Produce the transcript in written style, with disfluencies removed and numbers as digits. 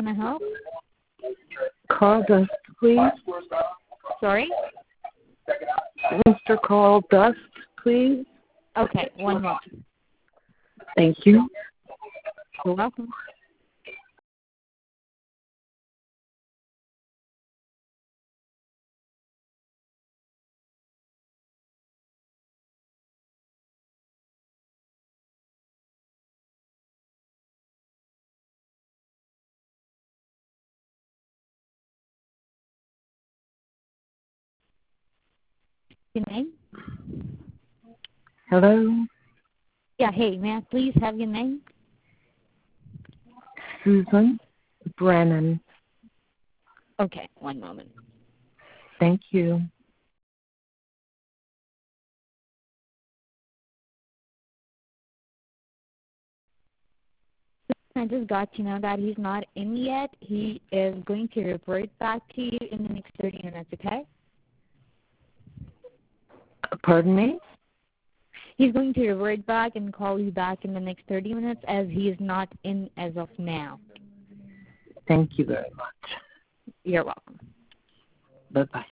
can I help? Carl Dust, please. Sorry? Mr. Carl Dust, please. Okay, one moment. Thank you. You're welcome. Your name? Hello? Yeah, hey, may I please have your name? Susan Brennan. Okay, one moment. Thank you. I just got to know that he's not in yet. He is going to report back to you in the next 30 minutes, okay? Pardon me? He's going to revert back and call you back in the next 30 minutes as he is not in as of now. Thank you very much. You're welcome. Bye-bye.